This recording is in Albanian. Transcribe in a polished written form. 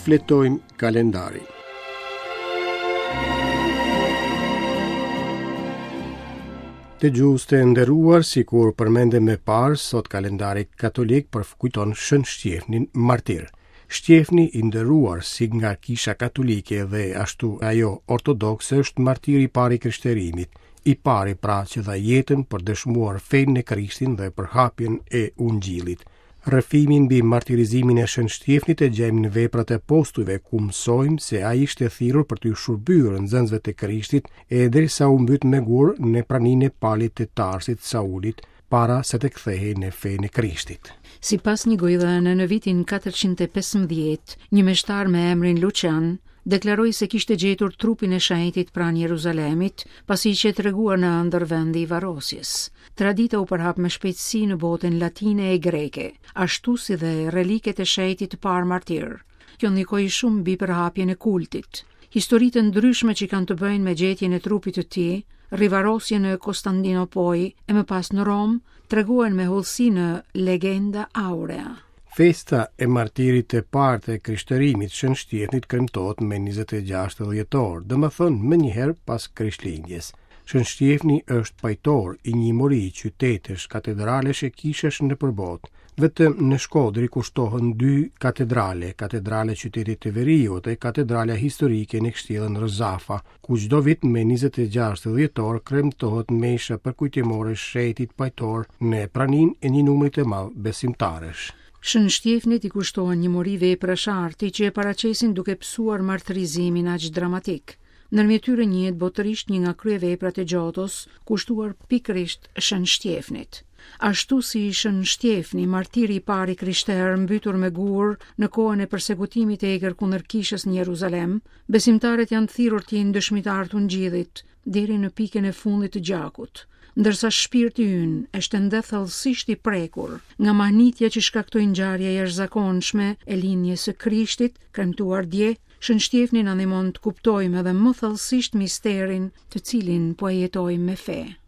fletojmë kalendarin. Të gjuhës të nderuar, sikur përmendem më parë, sot kalendari katolik përkujton Shën Shtjefnin martir. Shtjefni i nderuar si nga Kisha Katolike dhe ashtu ajo ortodokse është martiri i parë i krishterimit, i pari pra që dha jetën për dëshmuar fenë në Krishtin dhe për hapjen e Ungjillit. Rrëfimin mbi martirizimin e Shën Shtjefnit e gjejmë në veprat e apostujve, ku mësojmë se ai ishte thirrur për të shërbyer nxënësve të Krishtit e derisa u mbyt me gur në praninë e palit të Tarsit Saulit para se të kthehej në fenë e Krishtit. Sipas një gojdhëne në vitin 415, një meshtar me emrin Lucian deklaroi se kishte gjetur trupin e shenjtit pranë Jeruzalemit, pasi që treguar në ëndër vendi i varrosjes. Tradita u përhap me shpejtësi në botën latine e greke, ashtu si dhe reliket e shenjtit të parë martir. Kjo ndikoi shumë mbi përhapjen e kultit. Historitë ndryshme që kanë të bëjnë me gjetjen e trupit të tij, rivarrosje në Konstantinopol e më pas në Rom, treguan me hollësi në Legenda Aurea. Festa e martirit të parë të krishterimit Shën Shtjefnit kremtohet me 26 dhjetor, domethënë më njëherë pas Krishtlindjes. Shën Shtjefni është pajtor i një mori qytetesh, katedralesh e kishesh në përbot. Vetëm në Shkodër kushtohen 2 katedrale, katedrale qytetit të Veriut e katedrala historike në kështjellën Rëzafa, ku çdo vit me 26 dhjetor kremtohet mesha përkujtimore shtetit pajtor në praninë e një numri të madh besimtarësh. Shën Shtjefnit i kushtohen një mori veprash arti që e paraqesin duke psuar martirizimin aq dramatik. Ndërmjet tyre njihet botërisht një nga kryeveprat e Gjotos, kushtuar pikërisht Shën Shtjefnit. Ashtu si Shën Shtjefni, martiri i parë i krishterë mbytur me gur në kohën e përsekutimit e egër kundër kishës në Jeruzalem, besimtarët janë thirrur të jenë dëshmitar të Ungjillit deri në pikën e fundit të gjakut. Ndërsa shpirti ynë është ende thellësisht i prekur nga mahnitja që shkaktoi ngjarje jashtëzakonshme e linjes së Krishtit, kremtuar dje, Shën Shtjefni na ndihmon të kuptojmë edhe më thellësisht misterin të cilin po jetojmë me fe.